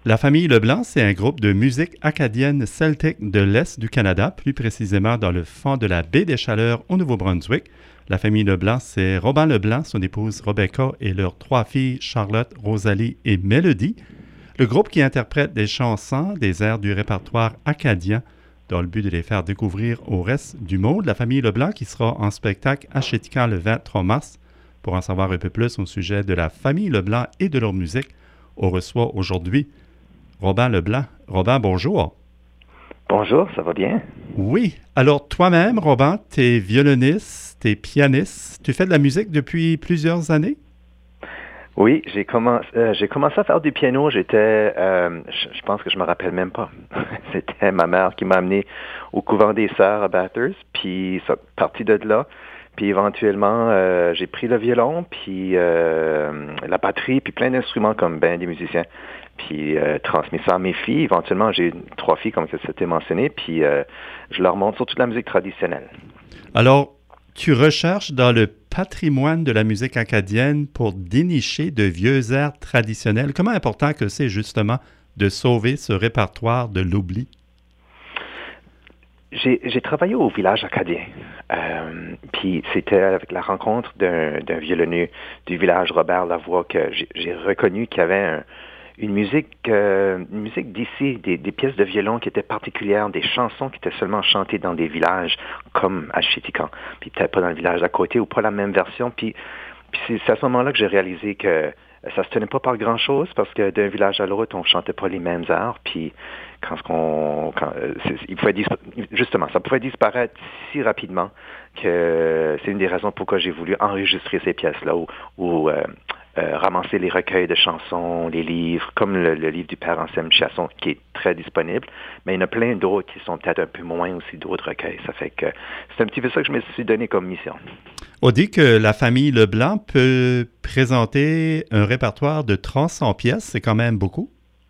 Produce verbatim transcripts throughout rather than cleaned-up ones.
La famille Leblanc, c'est un groupe de musique acadienne celtique de l'Est du Canada, plus précisément dans le fond de la baie des Chaleurs au Nouveau-Brunswick. La famille Leblanc, c'est Robin Leblanc, son épouse Rebecca et leurs trois filles Charlotte, Rosalie et Mélodie. Le groupe qui interprète des chansons, des airs du répertoire acadien, dans le but de les faire découvrir au reste du monde. La famille Leblanc qui sera en spectacle à Chéticamp le vingt-trois mars. Pour en savoir un peu plus au sujet de la famille Leblanc et de leur musique, on reçoit aujourd'hui Robin Leblanc. Robin, bonjour. Bonjour, ça va bien? Oui. Alors, toi-même, Robin, tu es violoniste, tu es pianiste. Tu fais de la musique depuis plusieurs années? Oui, j'ai commencé, euh, j'ai commencé à faire du piano. J'étais, euh, je, je pense que je me rappelle même pas. C'était ma mère qui m'a amené au couvent des Sœurs à Bathurst, puis ça parti de là. Puis éventuellement, euh, j'ai pris le violon, puis euh, la batterie, puis plein d'instruments comme ben des musiciens. Puis euh, transmis ça à mes filles. Éventuellement, j'ai trois filles, comme ça s'était mentionné, puis euh, je leur montre surtout de la musique traditionnelle. Alors, tu recherches dans le patrimoine de la musique acadienne pour dénicher de vieux airs traditionnels. Comment important que c'est justement de sauver ce répertoire de l'oubli? J'ai, j'ai travaillé au village acadien, euh, puis c'était avec la rencontre d'un, d'un violoneux du village, Robert Lavoie, que j'ai, j'ai reconnu qu'il y avait un, une musique, euh, une musique d'ici, des, des pièces de violon qui étaient particulières, des chansons qui étaient seulement chantées dans des villages comme à Chéticamp, puis peut-être pas dans le village d'à côté ou pas la même version. Puis, puis c'est, c'est à ce moment-là que j'ai réalisé que ça se tenait pas par grand-chose parce que d'un village à l'autre, on chantait pas les mêmes airs. Puis quand, qu'on, quand il pouvait dispa- justement, ça pouvait disparaître si rapidement que c'est une des raisons pourquoi j'ai voulu enregistrer ces pièces-là ou, ou euh, euh, ramasser les recueils de chansons, les livres, comme le, le livre du père Anselme Chasson qui est très disponible. Mais il y en a plein d'autres qui sont peut-être un peu moins aussi d'autres recueils. Ça fait que c'est un petit peu ça que je me suis donné comme mission. On dit que la famille Leblanc peut présenter un répertoire de trois cents pièces. C'est quand même beaucoup.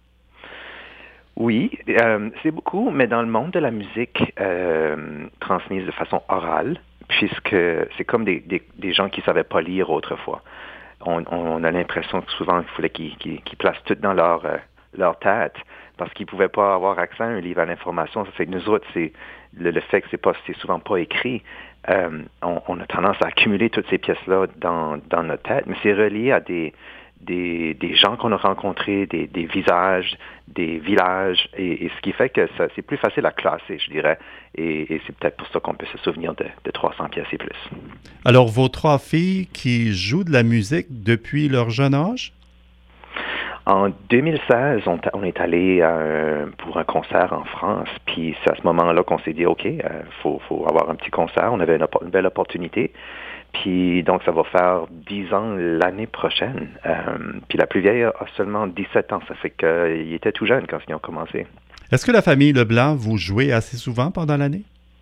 Oui, euh, c'est beaucoup, mais dans le monde de la musique euh, transmise de façon orale, puisque c'est comme des, des, des gens qui ne savaient pas lire autrefois. On, on a l'impression que souvent, il fallait qu'ils, qu'ils, qu'ils placent tout dans leur, euh, leur tête, parce qu'ils ne pouvaient pas avoir accès à un livre à l'information. Ça fait que nous autres, c'est le, le fait que c'est pas, c'est souvent pas écrit. Euh, on, on a tendance à accumuler toutes ces pièces-là dans, dans notre tête, mais c'est relié à des, des, des gens qu'on a rencontrés, des, des visages, des villages, et, et ce qui fait que ça, c'est plus facile à classer, je dirais, et, et c'est peut-être pour ça qu'on peut se souvenir de, de trois cents pièces et plus. Alors, vos trois filles qui jouent de la musique depuis leur jeune âge? En deux mille seize, on, on est allé euh, pour un concert en France, puis c'est à ce moment-là qu'on s'est dit, OK, il euh, faut, faut avoir un petit concert. On avait une, une belle opportunité. Puis donc, ça va faire dix ans l'année prochaine. Euh, puis la plus vieille a seulement dix-sept ans. Ça fait qu'ils étaient tout jeunes quand ils ont commencé. Est-ce que la famille Leblanc, vous jouez assez souvent pendant l'année?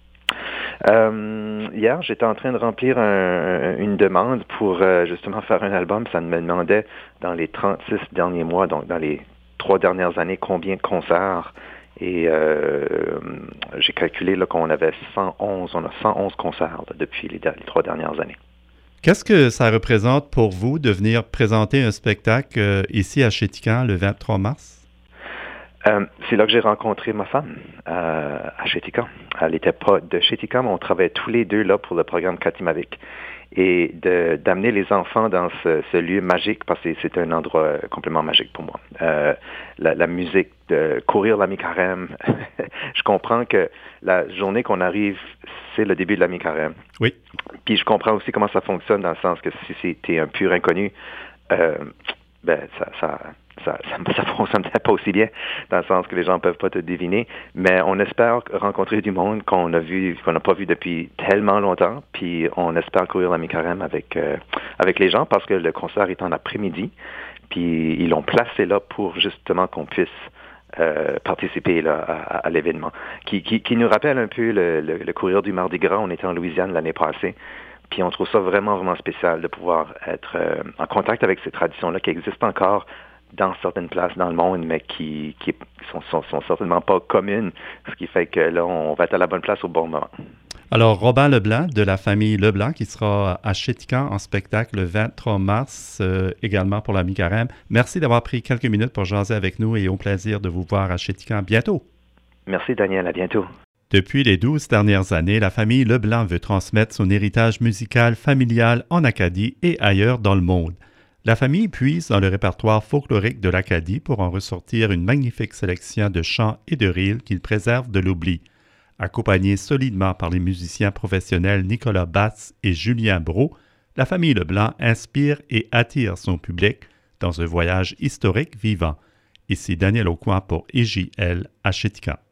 Euh, hier, j'étais en train de remplir un, une demande pour euh, justement faire un album. Ça me demandait dans les trente-six derniers mois, donc dans les trois dernières années, combien de concerts. Et euh, j'ai calculé là, qu'on avait cent onze, on a cent onze concerts là, depuis les, les trois dernières années. Qu'est-ce que ça représente pour vous de venir présenter un spectacle euh, ici à Chéticamp le vingt-trois mars? Euh, c'est là que j'ai rencontré ma femme, euh, à Chéticamp. Elle n'était pas de Chéticamp, mais on travaillait tous les deux là pour le programme Katimavik. Et de, d'amener les enfants dans ce, ce lieu magique, parce que c'est un endroit complètement magique pour moi. Euh, la, la musique, de courir la mi-carême. Je comprends que la journée qu'on arrive, c'est le début de la mi-carême. Oui. Puis je comprends aussi comment ça fonctionne, dans le sens que si c'était un pur inconnu, euh, ben ça... ça Ça ça fonctionne peut-être pas aussi bien, dans le sens que les gens ne peuvent pas te deviner, mais on espère rencontrer du monde qu'on a vu, qu'on n'a pas vu depuis tellement longtemps, puis on espère courir la mi-carême avec, euh, avec les gens, parce que le concert est en après-midi, puis ils l'ont placé là pour justement qu'on puisse euh, participer là, à, à l'événement, qui, qui, qui nous rappelle un peu le, le, le courir du Mardi Gras. On était en Louisiane l'année passée. Puis on trouve ça vraiment, vraiment spécial de pouvoir être euh, en contact avec ces traditions-là qui existent encore dans certaines places dans le monde, mais qui, qui sont, sont, sont certainement pas communes, ce qui fait que là, on va être à la bonne place au bon moment. Alors, Robin Leblanc de la famille Leblanc qui sera à Chéticamp en spectacle le vingt-trois mars, euh, également pour la mi-carême. Merci d'avoir pris quelques minutes pour jaser avec nous et au plaisir de vous voir à Chéticamp bientôt. Merci Daniel, à bientôt. Depuis les douze dernières années, la famille Leblanc veut transmettre son héritage musical familial en Acadie et ailleurs dans le monde. La famille puise dans le répertoire folklorique de l'Acadie pour en ressortir une magnifique sélection de chants et de reels qu'ils préservent de l'oubli. Accompagnée solidement par les musiciens professionnels Nicolas Batz et Julien Brault, la famille Leblanc inspire et attire son public dans un voyage historique vivant. Ici Daniel Aucoin pour I J L à Chéticamp.